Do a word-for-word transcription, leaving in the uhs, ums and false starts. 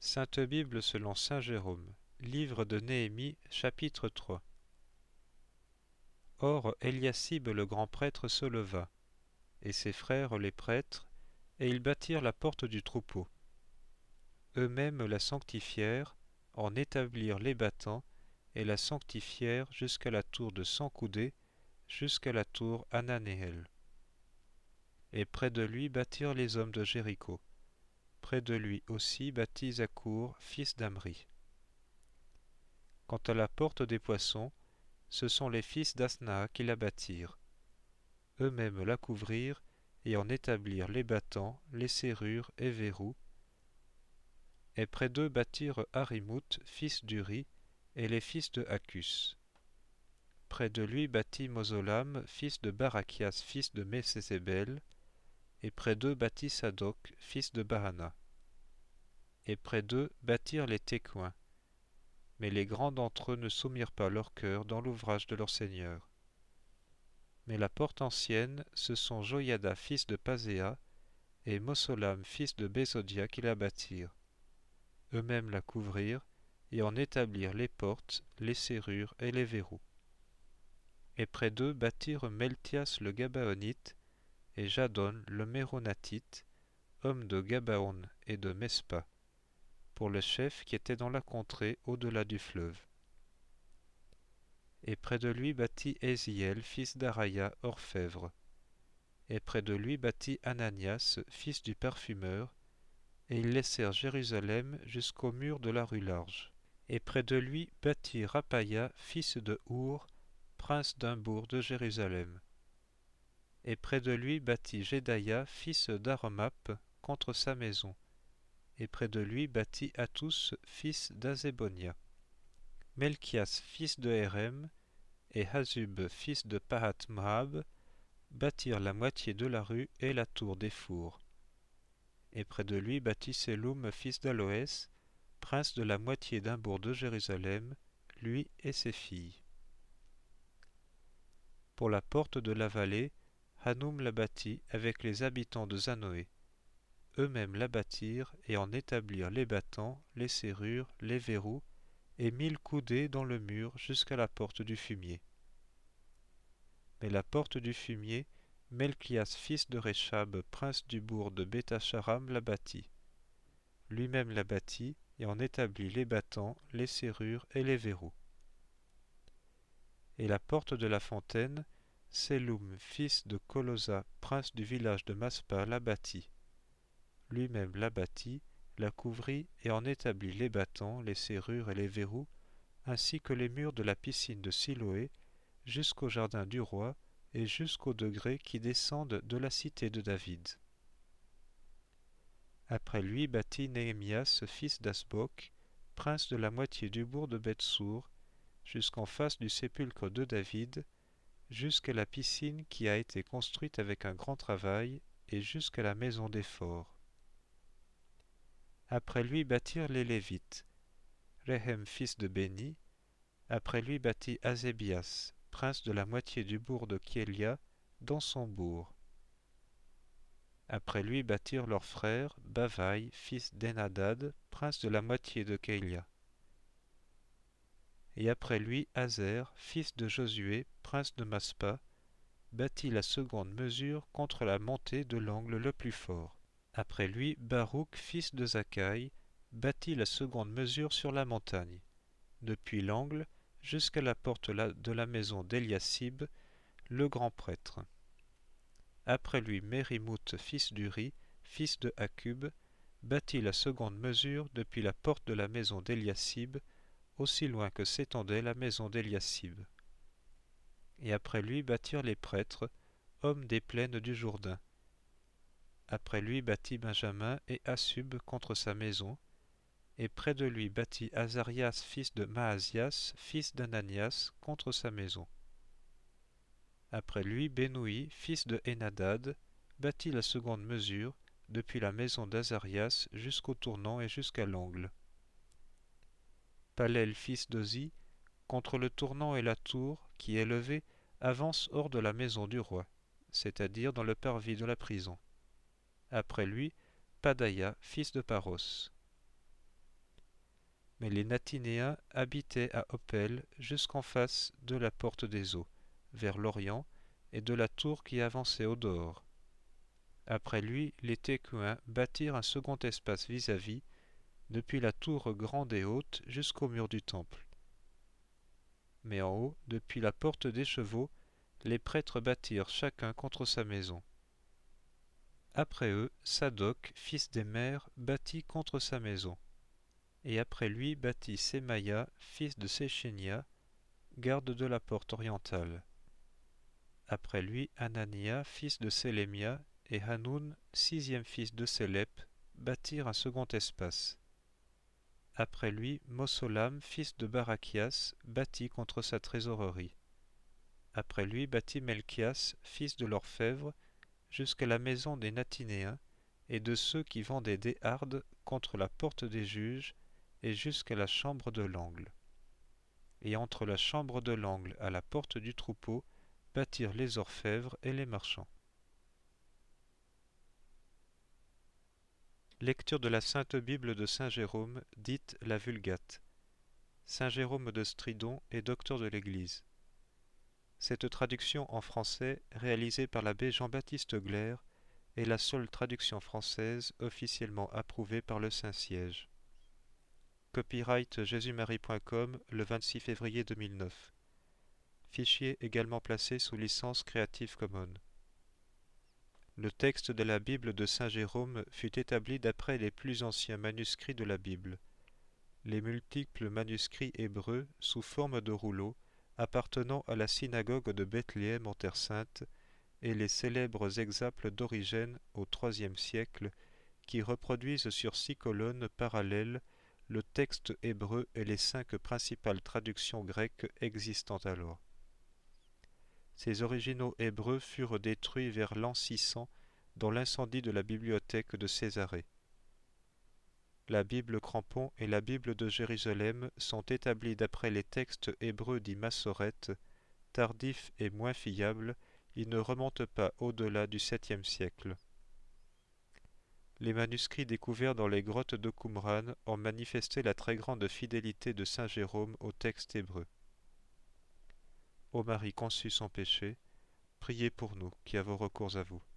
Sainte Bible selon saint Jérôme, livre de Néhémie, chapitre trois. Or Eliacibe le grand prêtre se leva, et ses frères les prêtres, et ils bâtirent la porte du troupeau. Eux-mêmes la sanctifièrent, en établirent les battants, et la sanctifièrent jusqu'à la tour de cent coudées, jusqu'à la tour Ananéel. Et près de lui bâtirent les hommes de Jéricho. Près de lui aussi bâtit Zacour, fils d'Amri. Quant à la porte des poissons, ce sont les fils d'Asnaa qui la bâtirent. Eux-mêmes la couvrirent et en établirent les battants, les serrures et verrous. Et près d'eux bâtirent Harimout, fils d'Uri, et les fils de Hacus. Près de lui bâtit Mozolam, fils de Barachias, fils de Mésésébel, et près d'eux bâtit Sadoc, fils de Bahana. Et près d'eux bâtirent les Técoins. Mais les grands d'entre eux ne soumirent pas leur cœur dans l'ouvrage de leur Seigneur. Mais la porte ancienne, ce sont Joiada, fils de Paséa, et Mosolam, fils de Bézodia, qui la bâtirent. Eux-mêmes la couvrirent, et en établirent les portes, les serrures et les verrous. Et près d'eux bâtirent Meltias le Gabaonite, et Jadon le Méronatite, homme de Gabaon et de Mespa, pour le chef qui était dans la contrée au-delà du fleuve. Et près de lui bâtit Éziel, fils d'Araya, orfèvre. Et près de lui bâtit Ananias, fils du parfumeur, et ils laissèrent Jérusalem jusqu'au mur de la rue large. Et près de lui bâtit Rapaya, fils de Our, prince d'un bourg de Jérusalem. Et près de lui bâtit Jédaïa, fils d'Aromap, contre sa maison. Et près de lui bâtit Atus, fils d'Azébonia. Melchias, fils de Hérem, et Hazub, fils de Pahat-Moab, bâtirent la moitié de la rue et la tour des fours. Et près de lui bâtit Selum, fils d'Aloès, prince de la moitié d'un bourg de Jérusalem, lui et ses filles. Pour la porte de la vallée, Hanoum la bâtit avec les habitants de Zanoé. Eux-mêmes la bâtirent et en établirent les battants, les serrures, les verrous, et mille coudées dans le mur jusqu'à la porte du fumier. Mais la porte du fumier, Melchias, fils de Réchab, prince du bourg de Béthacharam, la bâtit. Lui-même la bâtit et en établit les battants, les serrures et les verrous. Et la porte de la fontaine, Selum, fils de Colosa, prince du village de Maspa, la bâtit. Lui-même la bâtit, la couvrit et en établit les battants, les serrures et les verrous, ainsi que les murs de la piscine de Siloé, jusqu'au jardin du roi et jusqu'aux degrés qui descendent de la cité de David. Après lui bâtit Néhémias, fils d'Asbok, prince de la moitié du bourg de Bethsour, jusqu'en face du sépulcre de David, jusqu'à la piscine qui a été construite avec un grand travail, et jusqu'à la maison des forts. Après lui bâtirent les Lévites, Rehem, fils de Béni. Après lui bâtit Azébias, prince de la moitié du bourg de Kélia, dans son bourg. Après lui bâtirent leurs frères, Bavaï, fils d'Enadad, prince de la moitié de Kélia. Et après lui Azer, fils de Josué, prince de Maspa, bâtit la seconde mesure contre la montée de l'angle le plus fort. Après lui Baruch, fils de Zakkai, bâtit la seconde mesure sur la montagne, depuis l'angle jusqu'à la porte de la maison d'Eliacibe, le grand prêtre. Après lui Mérimout, fils d'Uri, fils de Hacub, bâtit la seconde mesure depuis la porte de la maison d'Eliacibe, aussi loin que s'étendait la maison d'Eliacibe. Et après lui bâtirent les prêtres, hommes des plaines du Jourdain. Après lui bâtit Benjamin et Assub contre sa maison, et près de lui bâtit Azarias, fils de Maasias, fils d'Ananias, contre sa maison. Après lui Bénoui, fils de Enadad, bâtit la seconde mesure, depuis la maison d'Azarias jusqu'au tournant et jusqu'à l'angle. Palel, fils d'Ozi, contre le tournant et la tour, qui est levée, avance hors de la maison du roi, c'est-à-dire dans le parvis de la prison. Après lui, Padaya, fils de Paros. Mais les Nathinéens habitaient à Oppel jusqu'en face de la porte des eaux, vers l'Orient, et de la tour qui avançait au dehors. Après lui, les Técouins bâtirent un second espace vis-à-vis, depuis la tour grande et haute jusqu'au mur du temple. Mais en haut, depuis la porte des chevaux, les prêtres bâtirent chacun contre sa maison. Après eux, Sadoc, fils d'Émer, bâtit contre sa maison. Et après lui bâtit Sémaïa, fils de Séchénia, garde de la porte orientale. Après lui, Anania, fils de Sélémia, et Hanoun, sixième fils de Sélep, bâtirent un second espace. Après lui, Mosolam, fils de Barachias, bâtit contre sa trésorerie. Après lui bâtit Melchias, fils de l'orfèvre, jusqu'à la maison des Nathinéens, et de ceux qui vendaient des hardes contre la porte des juges, et jusqu'à la chambre de l'angle. Et entre la chambre de l'angle à la porte du troupeau, bâtirent les orfèvres et les marchands. Lecture de la Sainte Bible de Saint Jérôme, dite la Vulgate. Saint Jérôme de Stridon est docteur de l'Église. Cette traduction en français, réalisée par l'abbé Jean-Baptiste Glaire, est la seule traduction française officiellement approuvée par le Saint-Siège. Copyright jésus-marie point com le vingt-six février deux mille neuf. Fichier également placé sous licence Creative Commons. Le texte de la Bible de Saint Jérôme fut établi d'après les plus anciens manuscrits de la Bible. Les multiples manuscrits hébreux sous forme de rouleaux appartenant à la synagogue de Bethléem en Terre Sainte et les célèbres exemples d'Origène au troisième siècle qui reproduisent sur six colonnes parallèles le texte hébreu et les cinq principales traductions grecques existant alors. Ces originaux hébreux furent détruits vers l'an six cents dans l'incendie de la bibliothèque de Césarée. La Bible Crampon et la Bible de Jérusalem sont établies d'après les textes hébreux dits Massorètes, tardifs et moins fiables, ils ne remontent pas au-delà du septième siècle. Les manuscrits découverts dans les grottes de Qumran ont manifesté la très grande fidélité de saint Jérôme au texte hébreu. Ô Marie conçue sans péché, priez pour nous qui avons recours à vous.